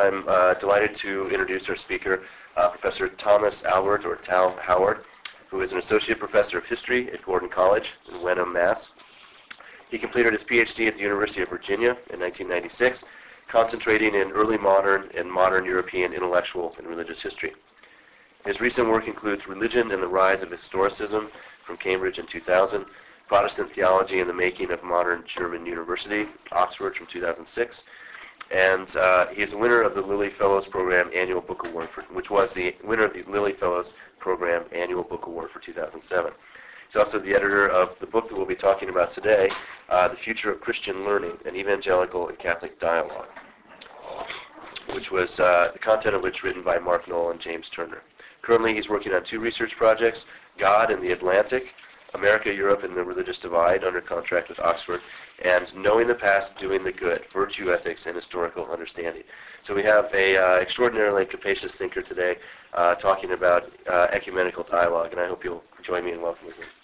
I'm delighted to introduce our speaker, Professor Thomas Albert, or Tal Howard, who is an associate professor of history at Gordon College in Wenham, Mass. He completed his PhD at the University of Virginia in 1996, concentrating in early modern and modern European intellectual and religious history. His recent work includes Religion and the Rise of Historicism from Cambridge in 2000, Protestant Theology and the Making of Modern German University, Oxford from 2006, and he is a winner of the Lilly Fellows Program Annual Book Award, which was the winner of the Lilly Fellows Program Annual Book Award for 2007. He's also the editor of the book that we'll be talking about today, The Future of Christian Learning, an Evangelical and Catholic Dialogue, which was the content of which written by Mark Knoll and James Turner. Currently, he's working on two research projects, God in the Atlantic, America, Europe, and the Religious Divide, under contract with Oxford, and Knowing the Past, Doing the Good, Virtue Ethics, and Historical Understanding. So we have a extraordinarily capacious thinker today talking about ecumenical dialogue, and I hope you'll join me in welcoming him.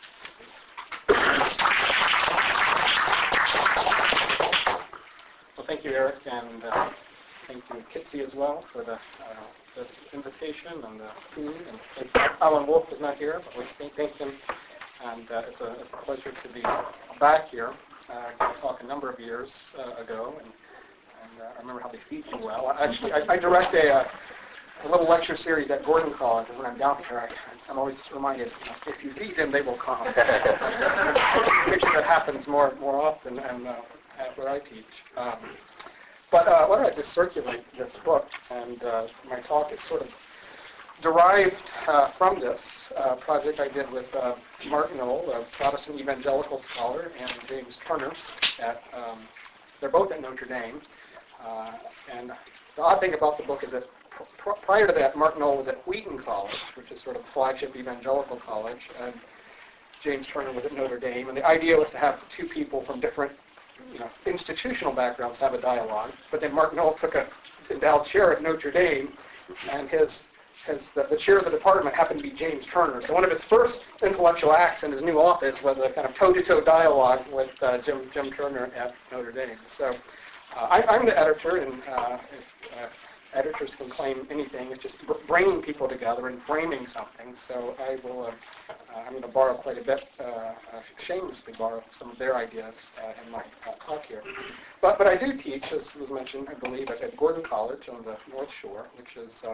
Well, thank you, Eric, and thank you, Kitsy, as well, for the invitation and the theme. And Alan Wolf is not here, but we thank him. And it's a pleasure to be back here. I talked a number of years ago, and I remember how they feed you well. Actually, I direct a little lecture series at Gordon College, and when I'm down here, I'm always reminded, if you feed them, they will come. Picture that happens more often and where I teach. But why don't I just circulate this book, and my talk is sort of derived from this project I did with Mark Knoll, a Protestant evangelical scholar, and James Turner. They're both at Notre Dame. And the odd thing about the book is that prior to that, Mark Knoll was at Wheaton College, which is sort of flagship evangelical college, and James Turner was at Notre Dame. And the idea was to have two people from different institutional backgrounds have a dialogue. But then Mark Knoll took a endowed chair at Notre Dame, and the chair of the department happened to be James Turner. So one of his first intellectual acts in his new office was a kind of toe-to-toe dialogue with Jim Turner at Notre Dame. So I'm the editor, and if editors can claim anything, it's just bringing people together and framing something. So I'm going to borrow quite a bit, shamelessly borrow some of their ideas in my talk here. But I do teach, as was mentioned, I believe, at Gordon College on the North Shore, which is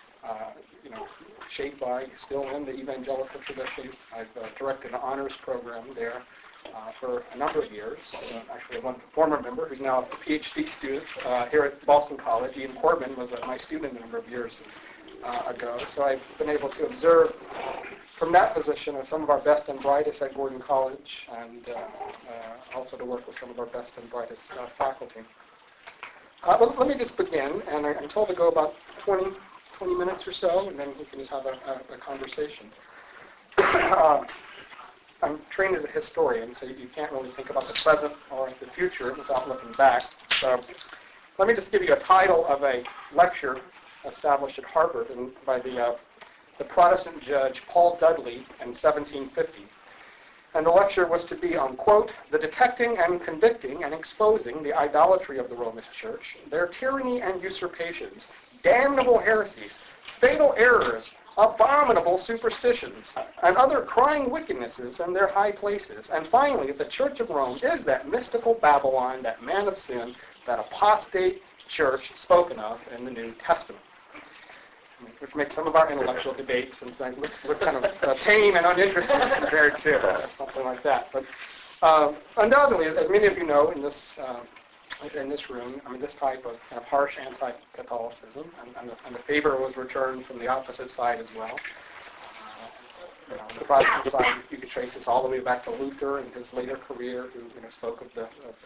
shaped by, still in the evangelical tradition. I've directed an honors program there for a number of years. Actually, one former member who's now a PhD student here at Boston College, Ian Corbin, was my student a number of years ago. So I've been able to observe from that position of some of our best and brightest at Gordon College, and also to work with some of our best and brightest faculty. Let me just begin, and I'm told to go about 20 minutes or so, and then we can just have a conversation. I'm trained as a historian, so you can't really think about the present or the future without looking back. So let me just give you a title of a lecture established at Harvard by the Protestant judge Paul Dudley in 1750. And the lecture was to be on, quote, the detecting and convicting and exposing the idolatry of the Romish Church, their tyranny and usurpations, damnable heresies, fatal errors, abominable superstitions, and other crying wickednesses in their high places. And finally, the Church of Rome is that mystical Babylon, that man of sin, that apostate church spoken of in the New Testament, which makes some of our intellectual debates and things look kind of tame and uninteresting compared to something like that. But undoubtedly, as many of you know in this room, this type of kind of harsh anti-Catholicism, and the favor was returned from the opposite side as well. The Protestant side, you could trace this all the way back to Luther and his later career, who spoke of the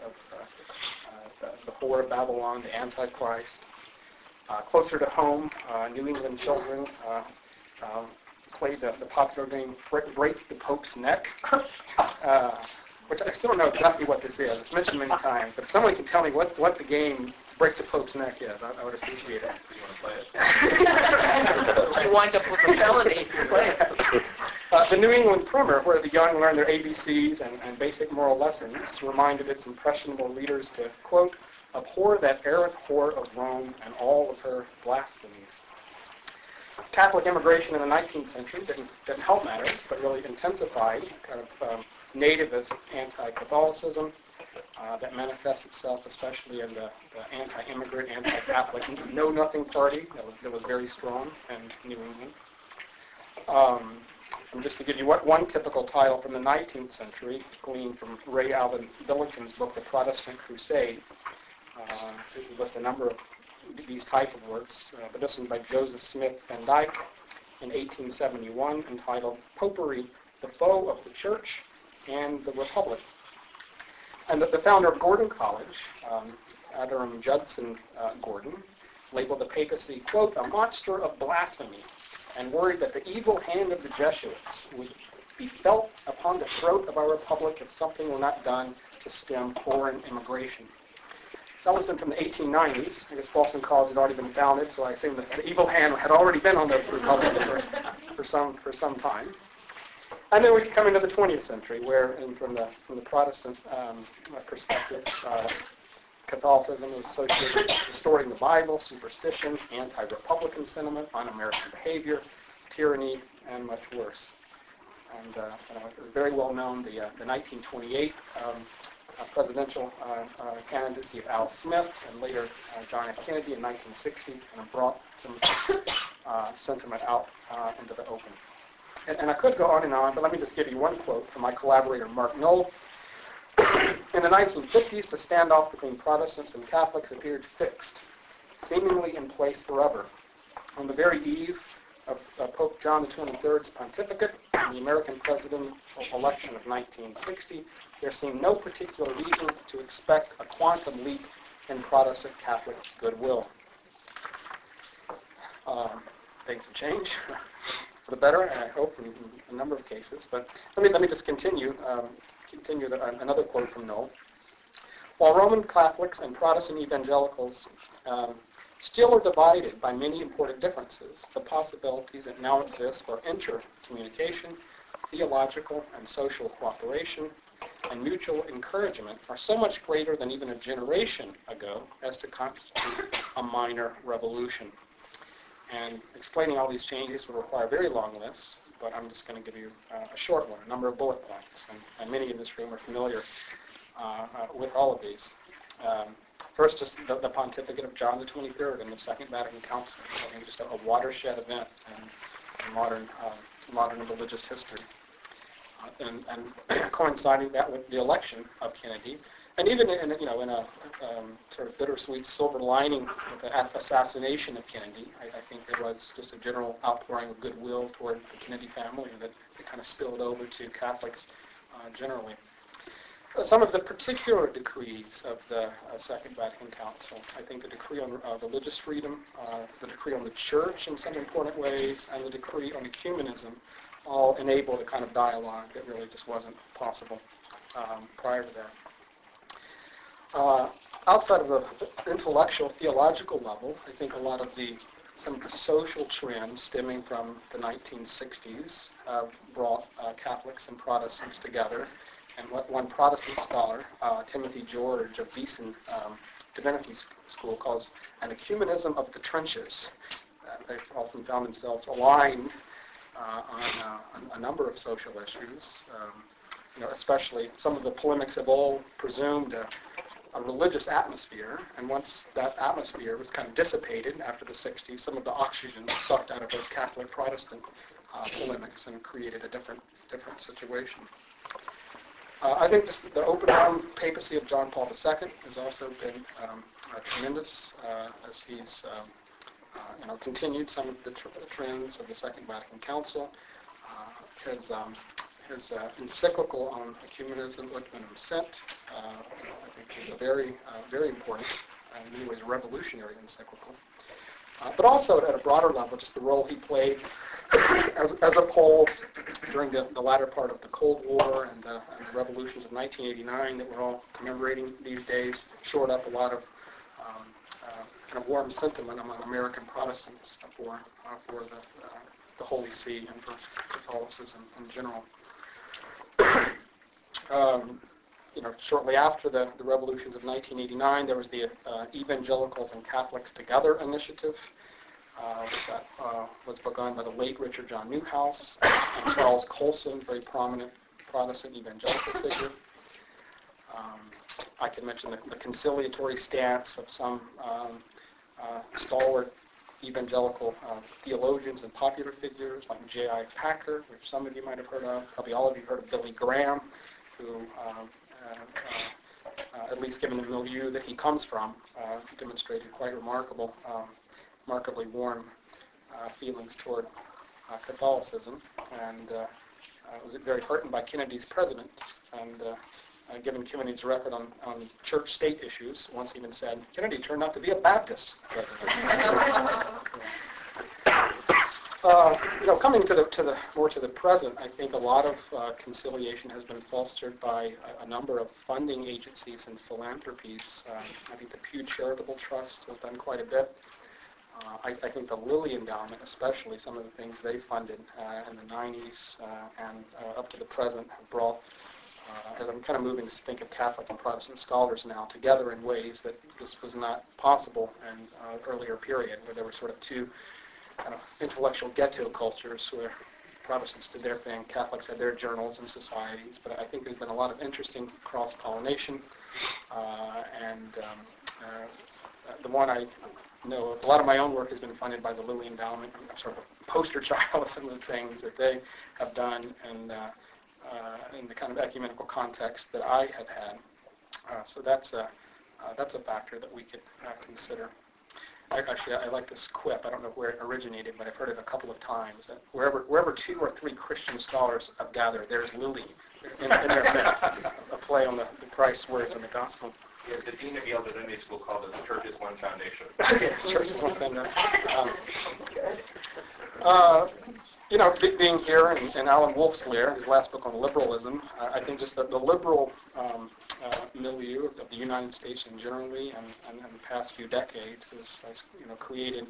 whore of Babylon, the Antichrist. Closer to home, New England children played the popular game Break the Pope's Neck, which I still don't know exactly what this is. It's mentioned many times, but if someone can tell me what the game Break the Pope's Neck is, I would appreciate it. You want to play it? You wind up with a felony if you play it. The New England Primer, where the young learn their ABCs and basic moral lessons, reminded its impressionable readers to, quote, abhor that errant whore of Rome and all of her blasphemies. Catholic immigration in the 19th century didn't help matters, but really intensified kind of nativist anti-Catholicism that manifests itself especially in the anti-immigrant, anti-Catholic Know-Nothing Party that was very strong in New England. And just to give you one typical title from the 19th century, gleaned from Ray Alvin Billington's book, The Protestant Crusade. It lists a number of these type of works, but this one by Joseph Smith Van Dyke in 1871, entitled Popery, the Foe of the Church and the Republic. And the founder of Gordon College, Adoram Judson Gordon, labeled the papacy, quote, a monster of blasphemy, and worried that the evil hand of the Jesuits would be felt upon the throat of our republic if something were not done to stem foreign immigration. That was from the 1890s. I guess Boston College had already been founded, so I assume that the evil hand had already been on the republic for some time. And then we come into the 20th century, where, and from the Protestant perspective, Catholicism was associated with distorting the Bible, superstition, anti-Republican sentiment, un-American behavior, tyranny, and much worse. And it was very well known, the 1928 presidential candidacy of Al Smith and later John F. Kennedy in 1960 kind of brought some sentiment out into the open. And I could go on, but let me just give you one quote from my collaborator, Mark Knoll. In the 1950s, the standoff between Protestants and Catholics appeared fixed, seemingly in place forever. On the very eve of Pope John XXIII's pontificate and the American presidential election of 1960, there seemed no particular reason to expect a quantum leap in Protestant Catholic goodwill. Things have changed for the better, I hope, in a number of cases. But let me just continue another quote from Knoll. While Roman Catholics and Protestant evangelicals still are divided by many important differences, the possibilities that now exist for intercommunication, theological and social cooperation, and mutual encouragement are so much greater than even a generation ago as to constitute a minor revolution. And explaining all these changes would require a very long list, but I'm just going to give you a short one, a number of bullet points, and many in this room are familiar with all of these. First, just the pontificate of John XXIII and the Second Vatican Council. I think just a watershed event in modern religious history. And coinciding that with the election of Kennedy, and even in a sort of bittersweet silver lining with the assassination of Kennedy, I think there was just a general outpouring of goodwill toward the Kennedy family, and that it kind of spilled over to Catholics generally. Some of the particular decrees of the Second Vatican Council, I think the decree on religious freedom, the decree on the church in some important ways, and the decree on ecumenism, all enabled a kind of dialogue that really just wasn't possible prior to that. Outside of the intellectual, theological level, I think some of the social trends stemming from the 1960s brought Catholics and Protestants together. And what one Protestant scholar, Timothy George of Beeson Divinity School, calls an ecumenism of the trenches. They've often found themselves aligned on a number of social issues. Especially some of the polemics have all presumed a religious atmosphere, and once that atmosphere was kind of dissipated after the 60s, some of the oxygen sucked out of those Catholic-Protestant polemics and created a different situation. I think just the open arm papacy of John Paul II has also been tremendous as he's continued some of the trends of the Second Vatican Council. His encyclical on ecumenism, Ut Unum Sint, I think is a very important, and in many ways revolutionary encyclical. But also at a broader level, just the role he played as a Pole during the latter part of the Cold War and the revolutions of 1989 that we're all commemorating these days, shored up a lot of kind of warm sentiment among American Protestants for the Holy See and for Catholicism in general. shortly after the revolutions of 1989, there was the Evangelicals and Catholics Together initiative, that was begun by the late Richard John Newhouse and Charles Colson, very prominent Protestant evangelical figure. I can mention the conciliatory stance of some stalwart evangelical theologians and popular figures like J.I. Packer, which some of you might have heard of. Probably all of you heard of Billy Graham, who, at least given the milieu that he comes from, demonstrated quite remarkably warm feelings toward Catholicism, and was very heartened by Kennedy's president, and given Kennedy's record on church-state issues, once even said, Kennedy turned out to be a Baptist president. Coming more to the present, I think a lot of conciliation has been fostered by a number of funding agencies and philanthropies. I think the Pew Charitable Trust has done quite a bit. I think the Lilly Endowment, especially, some of the things they funded in the 90s and up to the present have brought, as I'm kind of moving to think of Catholic and Protestant scholars now, together in ways that this was not possible in an earlier period, where there were sort of two kind of intellectual ghetto cultures where Protestants did their thing, Catholics had their journals and societies. But I think there's been a lot of interesting cross-pollination, and the one I know, a lot of my own work has been funded by the Lilly Endowment. I'm sort of a poster child of some of the things that they have done, and in the kind of ecumenical context that I have had. So that's a factor that we could consider. Actually, I like this quip. I don't know where it originated, but I've heard it a couple of times. That wherever 2 or 3 Christian scholars have gathered, there's Lilly in their midst. A play on the Christ's words in the Gospel. Yeah, the dean of Yale Divinity School called it the Church is One Foundation. Yes, Church is One Foundation. Being here in Alan Wolf's lair, his last book on liberalism, I think just that the liberal milieu of the United States and generally, and in the past few decades, has created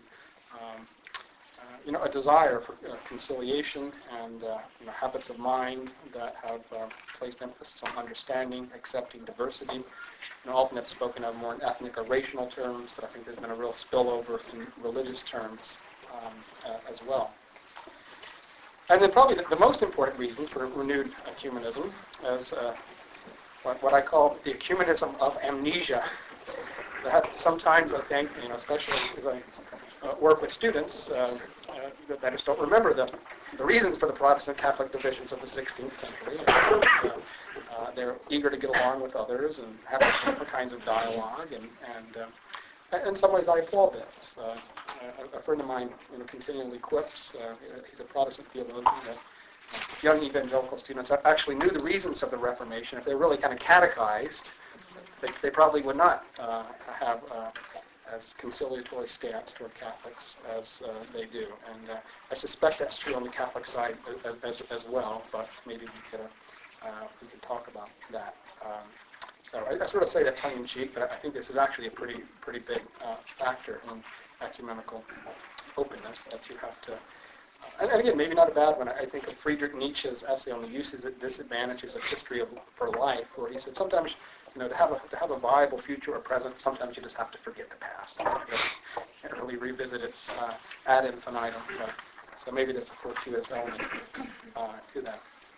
a desire for conciliation and habits of mind that have placed emphasis on understanding, accepting diversity. Often it's spoken of more in ethnic or racial terms, but I think there's been a real spillover in religious terms as well. And then probably the most important reason for renewed ecumenism is what I call the ecumenism of amnesia. That sometimes I think, especially as I work with students, that I just don't remember the reasons for the Protestant Catholic divisions of the 16th century. They're eager to get along with others and have different kinds of dialogue, and in some ways I applaud this. A friend of mine continually quips, he's a Protestant theologian, that young evangelical students actually knew the reasons of the Reformation. If they were really kind of catechized, they probably would not have as conciliatory stance toward Catholics as they do. And I suspect that's true on the Catholic side as well, but maybe we could talk about that. So I sort of say that tongue-in-cheek, but I think this is actually a pretty big factor in ecumenical openness that you have to. And again, maybe not a bad one. I think of Friedrich Nietzsche's essay on the uses and disadvantages of history for life, where he said sometimes, to have a viable future or present, sometimes you just have to forget the past. You can't really revisit it ad infinitum. So maybe that's a fortuitous element to that.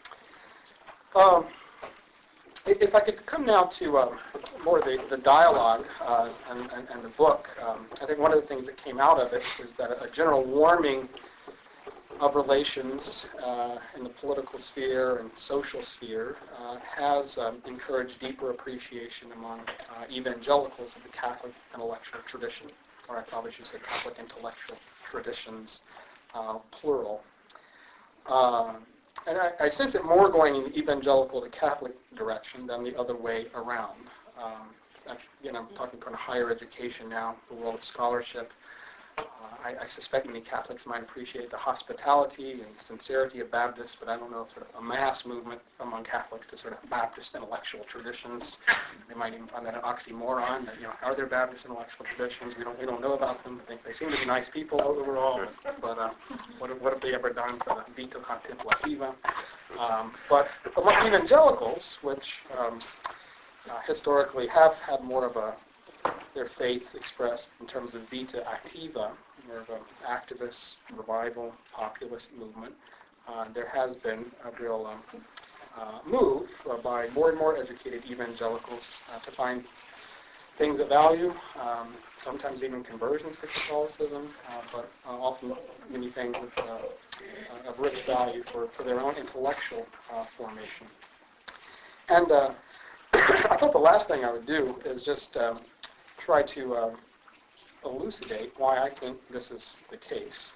If I could come now to more of the dialogue and the book, I think one of the things that came out of it is that a general warming of relations in the political sphere and social sphere has encouraged deeper appreciation among evangelicals of the Catholic intellectual tradition, or I probably should say Catholic intellectual traditions, plural. And I sense it more going in the evangelical to Catholic direction than the other way around. Again, I'm talking kind of higher education now, the world of scholarship. I suspect many Catholics might appreciate the hospitality and sincerity of Baptists, but I don't know if sort of a mass movement among Catholics to sort of Baptist intellectual traditions. They might even find that an oxymoron. That are there Baptist intellectual traditions? We don't know about them. They seem to be nice people overall, but what have they ever done for the vita contemplativa? But among evangelicals, which historically have had more of their faith expressed in terms of vita activa, more of an activist, revival, populist movement. There has been a real move by more and more educated evangelicals to find things of value, sometimes even conversions to Catholicism, but often many things of rich value for their own intellectual formation. And I thought the last thing I would do is just try to elucidate why I think this is the case.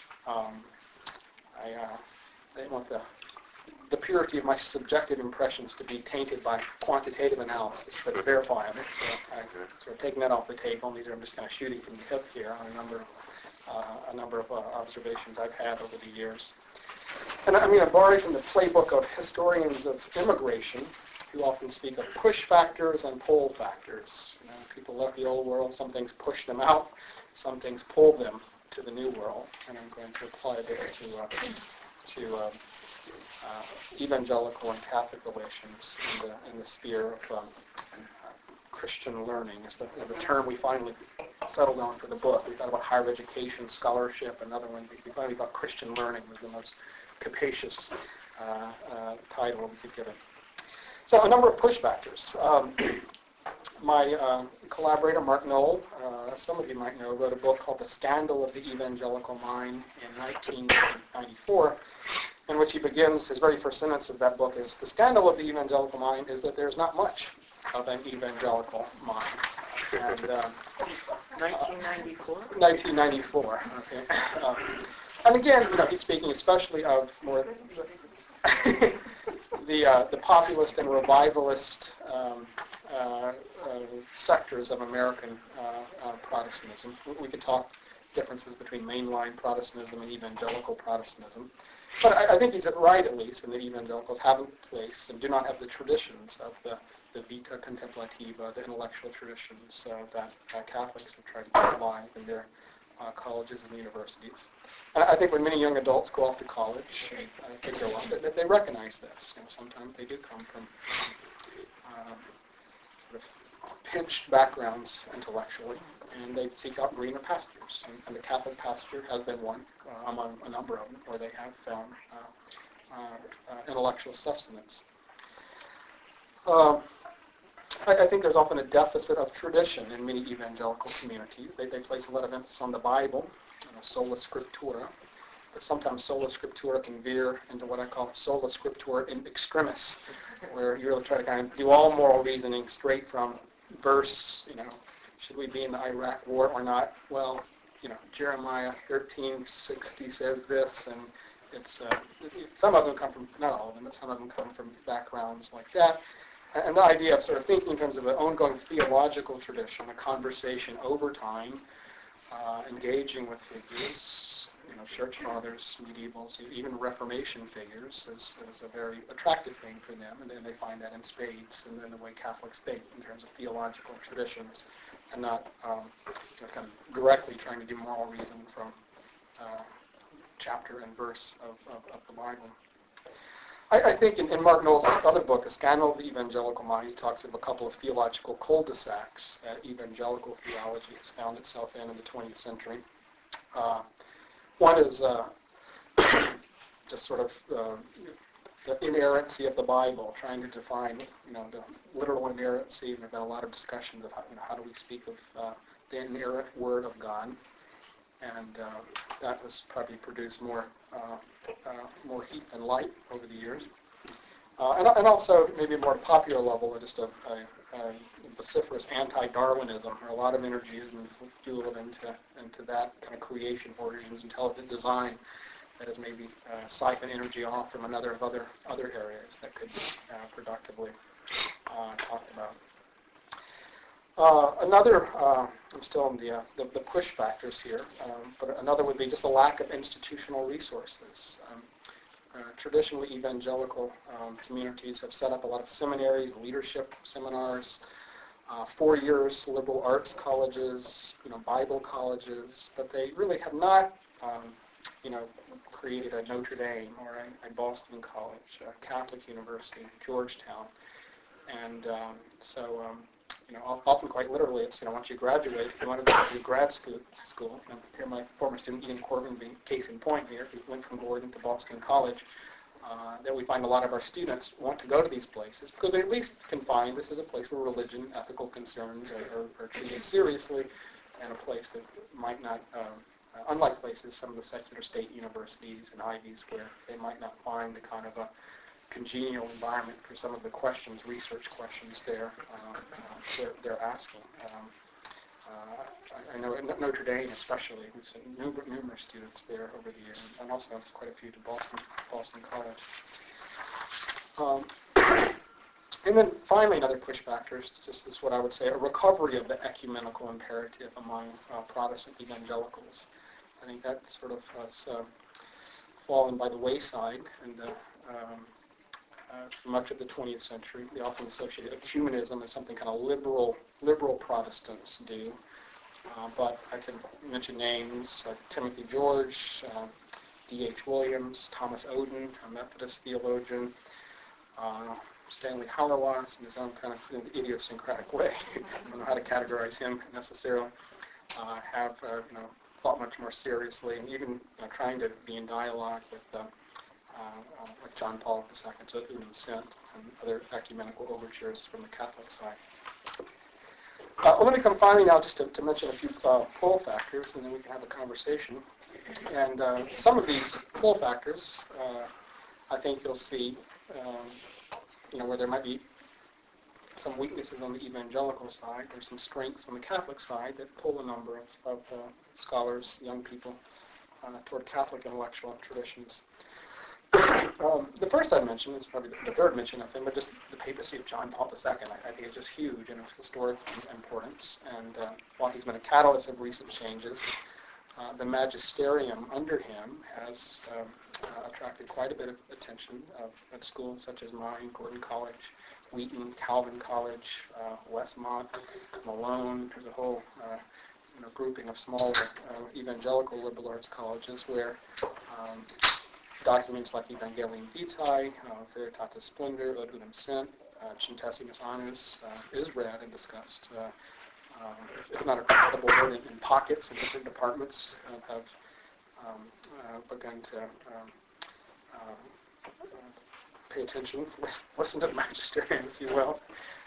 I don't want the purity of my subjective impressions to be tainted by quantitative analysis, but verifiable. So I'm sort of taking that off the table. These are, I'm just kind of shooting from the hip here on a number of observations I've had over the years. And I'm going to borrow from the playbook of historians of immigration, who often speak of push factors and pull factors. You know, people left the old world, some things push them out, some things pull them to the new world, and I'm going to apply this to evangelical and Catholic relations in the sphere of Christian learning. It's the term we finally settled on for the book. We thought about higher education, scholarship. Another one, we finally thought Christian learning was the most capacious title we could give it. So a number of push factors. My collaborator, Mark Knoll, some of you might know, wrote a book called The Scandal of the Evangelical Mind in 1994, in which he begins, his very first sentence of that book is, the scandal of the evangelical mind is that there's not much of an evangelical mind. And 1994? 1994, okay. And again, you know, he's speaking especially of more the populist and revivalist sectors of American Protestantism. We could talk differences between mainline Protestantism and evangelical Protestantism. But I think he's right, at least, in that evangelicals haven't place and do not have the traditions of the vita contemplativa, the intellectual traditions that Catholics have tried to keep alive in their colleges and universities. And I think when many young adults go off to college, they grow up, they recognize this. You know, sometimes they do come from sort of pinched backgrounds intellectually, and they seek out greener pastures. And the Catholic pasture has been one among a number of them where they have found intellectual sustenance. I think there's often a deficit of tradition in many evangelical communities. They place a lot of emphasis on the Bible, sola scriptura, but sometimes sola scriptura can veer into what I call sola scriptura in extremis, where you really try to kind of do all moral reasoning straight from verse, you know, should we be in the Iraq war or not? Well, you know, Jeremiah 13:60 says this, and it's some of them come from, not all of them, but some of them come from backgrounds like that. And the idea of sort of thinking in terms of an ongoing theological tradition, a conversation over time, engaging with figures, you know, church fathers, medievals, even Reformation figures is a very attractive thing for them, and then they find that in spades in the way Catholics think in terms of theological traditions, and not you know, kind of directly trying to do moral reason from chapter and verse of the Bible. I think in Mark Knoll's other book, A Scandal of the Evangelical Mind, he talks of a couple of theological cul-de-sacs that evangelical theology has found itself in the 20th century. One is just sort of the inerrancy of the Bible, trying to define, you know, the literal inerrancy. There's been a lot of discussions of how do we speak of the inerrant Word of God, and that has probably produced more heat and light over the years. And also, maybe a more popular level, just a vociferous anti-Darwinism, where a lot of energy is fueled into that kind of creation origins, intelligent design, that is maybe siphon energy off from other areas that could be productively talked about. Another, I'm still in the push factors here, but another would be just a lack of institutional resources. Traditionally, evangelical communities have set up a lot of seminaries, leadership seminars, 4 years liberal arts colleges, you know, Bible colleges, but they really have not, you know, created a Notre Dame or a Boston College, a Catholic University, Georgetown. And often quite literally, it's, once you graduate, if you want to go to grad school, and here my former student Ian Corbin being case in point here, who went from Gordon to Boston College, that we find a lot of our students want to go to these places because they at least can find this is a place where religion, ethical concerns are treated seriously, and a place that might not, unlike places, some of the secular state universities and Ivies, where they might not find the kind of a congenial environment for some of the questions, research questions they're asking. I know at Notre Dame especially, we've sent numerous students there over the years, and also quite a few to Boston College. And then finally, another push factor is just what I would say, a recovery of the ecumenical imperative among Protestant evangelicals. I think that sort of has fallen by the wayside, and for much of the 20th century, they often associated ecumenism as something kind of liberal Protestants do. But I can mention names like Timothy George, D.H. Williams, Thomas Oden, a Methodist theologian, Stanley Hauerwas in his own kind of idiosyncratic way. I don't know how to categorize him necessarily. Have thought much more seriously, and even trying to be in dialogue with John Paul II, so Unum Sint, and other ecumenical overtures from the Catholic side. Let me come finally now just to mention a few pull factors, and then we can have a conversation. And some of these pull factors, I think you'll see, where there might be some weaknesses on the evangelical side. There's some strengths on the Catholic side that pull a number of scholars, young people, toward Catholic intellectual traditions. The first I'd mention is probably the third mention, I think, but just the papacy of John Paul II, I think is just huge in its historic importance. And while he's been a catalyst of recent changes, the magisterium under him has attracted quite a bit of attention at schools such as mine, Gordon College, Wheaton, Calvin College, Westmont, Malone. There's a whole grouping of small evangelical liberal arts colleges where documents like Evangelium Vitae, Veritatis Splendor, Od Unum Sint, Centesimus Annus is read and discussed. If not across the board, in pockets in different departments have begun to pay attention, listen to the magisterium, if you will,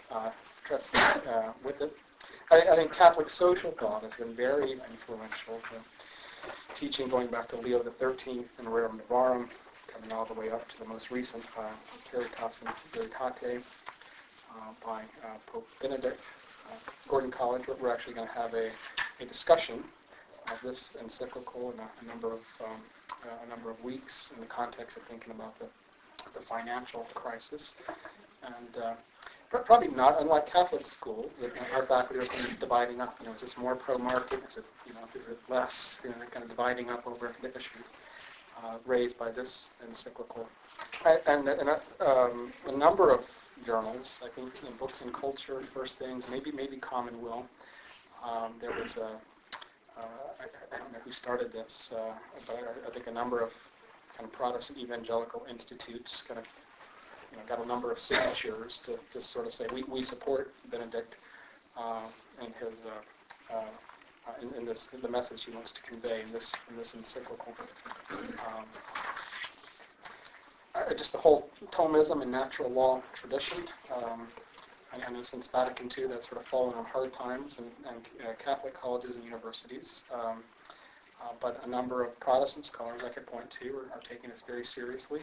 with it. I think Catholic social thought has been very influential. Teaching going back to Leo XIII and Rerum Novarum, coming all the way up to the most recent Caritas in Veritate by Pope Benedict. Gordon College, we're actually going to have a discussion of this encyclical in a number of weeks in the context of thinking about the financial crisis. And probably not unlike Catholic school, our faculty are kind of dividing up. Is this more pro-market? Is it less? Kind of dividing up over the issue raised by this encyclical. And a number of journals, I think, Books and Culture, First Things, maybe Commonweal. There was I don't know who started this, but I think a number of kind of Protestant evangelical institutes kind of got a number of signatures to just sort of say we support Benedict and his in this the message he wants to convey in this encyclical. Just the whole Thomism and natural law tradition. I know since Vatican II that's sort of fallen on hard times in Catholic colleges and universities. But a number of Protestant scholars I could point to are taking this very seriously.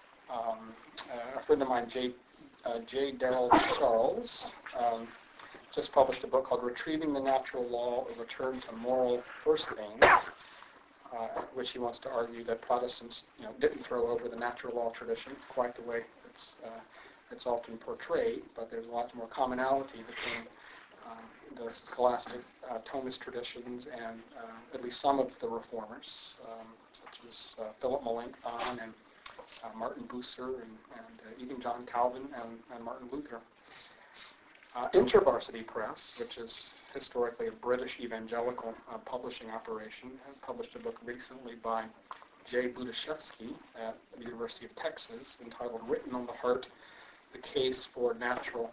A friend of mine, J. Darrell Charles, just published a book called Retrieving the Natural Law, A Return to Moral First Things, which he wants to argue that Protestants didn't throw over the natural law tradition quite the way it's often portrayed, but there's a lot more commonality between the scholastic Thomist traditions and at least some of the reformers, such as Philip Melanchthon and Martin Bucer and even John Calvin and Martin Luther. InterVarsity Press, which is historically a British evangelical publishing operation, published a book recently by Jay Budashevsky at the University of Texas entitled Written on the Heart the case for natural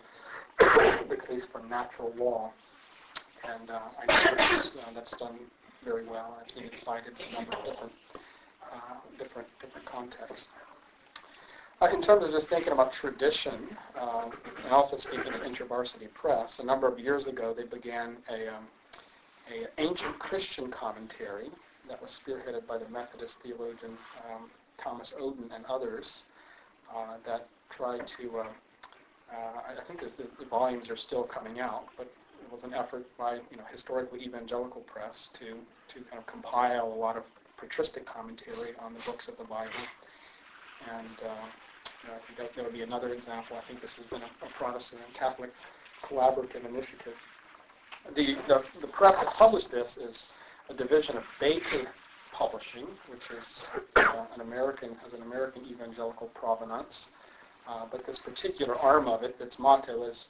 law. And I know that's done very well. I've seen it cited in a number of different contexts. In terms of just thinking about tradition, and also speaking of InterVarsity Press, a number of years ago they began a ancient Christian commentary that was spearheaded by the Methodist theologian Thomas Oden and others that tried to, I think the volumes are still coming out, but it was an effort by historically evangelical press to kind of compile a lot of patristic commentary on the books of the Bible. And I think that would be another example. I think this has been a Protestant and Catholic collaborative initiative. The press that published this is a division of Baker Publishing, which is an American evangelical provenance. But this particular arm of it, its motto is,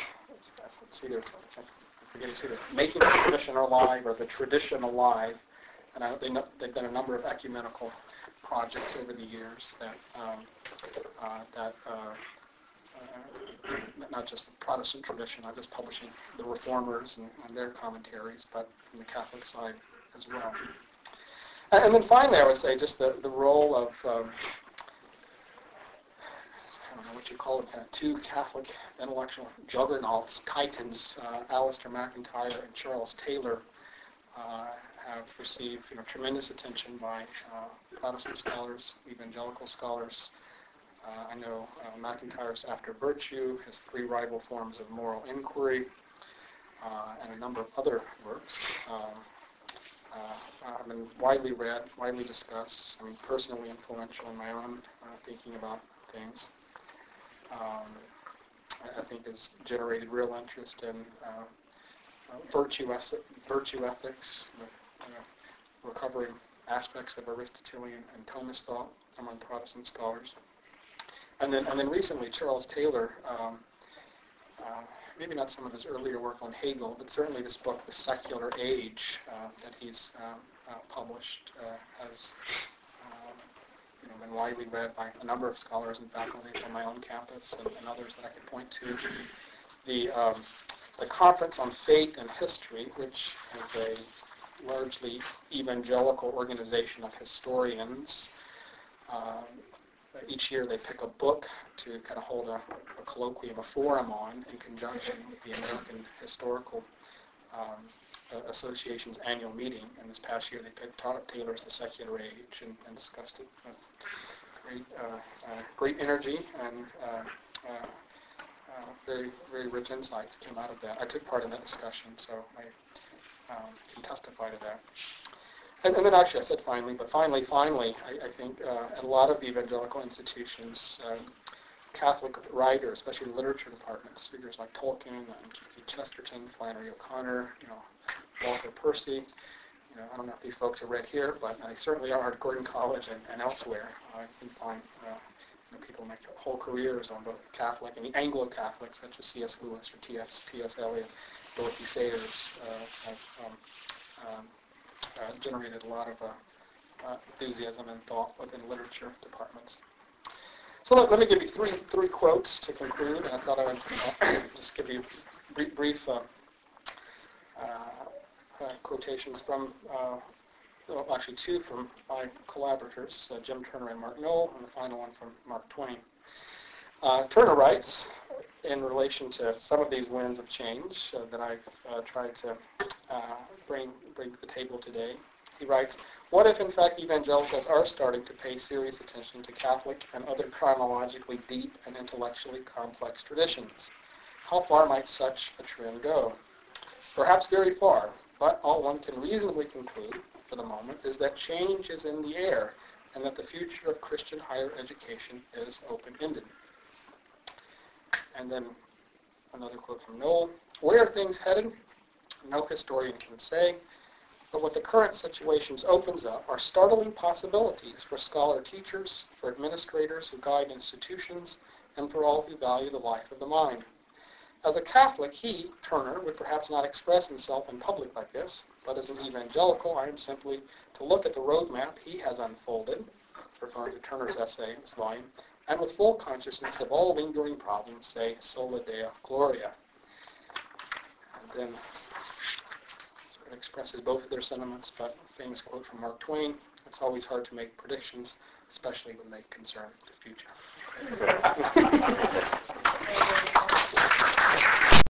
making the tradition alive, or the tradition alive. And they've done a number of ecumenical projects over the years that not just the Protestant tradition, not just publishing the Reformers and their commentaries, but from the Catholic side as well. And then finally, I would say just the role of, I don't know what you call it, two Catholic intellectual juggernauts, titans, Alistair McIntyre and Charles Taylor, have received tremendous attention by Protestant scholars, evangelical scholars. I know McIntyre's After Virtue, his Three Rival Forms of Moral Inquiry, and a number of other works. Have been widely read, widely discussed, personally influential in my own thinking about things. I think has generated real interest in virtue ethics, recovering aspects of Aristotelian and Thomist thought among Protestant scholars. And then recently, Charles Taylor, maybe not some of his earlier work on Hegel, but certainly this book, The Secular Age, that he's published, has been widely read by a number of scholars and faculty on my own campus and others that I could point to. The Conference on Faith and History, which is a largely evangelical organization of historians. Each year they pick a book to kind of hold a colloquium, a forum on, in conjunction with the American Historical Association's annual meeting. And this past year they picked Taylor's The Secular Age and discussed it with great energy and very, very rich insights came out of that. I took part in that discussion, so I can testify to that. And then actually I said finally, but finally, I think at a lot of the evangelical institutions, Catholic writers, especially literature departments, figures like Tolkien and G.K. Chesterton, Flannery O'Connor, Walter Percy. I don't know if these folks are read here, but they certainly are at Gordon College and elsewhere. I can find people make whole careers on both Catholic and the Anglo-Catholic, such as C.S. Lewis or T.S. Eliot, Dorothy Sayers, have generated a lot of enthusiasm and thought within literature departments. So let me give you three quotes to conclude, and I thought I would just give you brief quotations from, well, actually two from my collaborators, Jim Turner and Mark Knoll, and the final one from Mark Twain. Turner writes, in relation to some of these winds of change that I've tried to bring to the table today, he writes, what if in fact evangelicals are starting to pay serious attention to Catholic and other chronologically deep and intellectually complex traditions? How far might such a trend go? Perhaps very far, but all one can reasonably conclude for the moment is that change is in the air and that the future of Christian higher education is open-ended. And then another quote from Knoll, where are things headed? No historian can say, but what the current situations opens up are startling possibilities for scholar teachers, for administrators who guide institutions, and for all who value the life of the mind. As a Catholic, he, Turner, would perhaps not express himself in public like this, but as an evangelical, I am simply to look at the roadmap he has unfolded, referring to Turner's essay in this volume, and with full consciousness of all lingering problems, say, Sola Deo Gloria. And then sort of expresses both of their sentiments, but a famous quote from Mark Twain, it's always hard to make predictions, especially when they concern the future.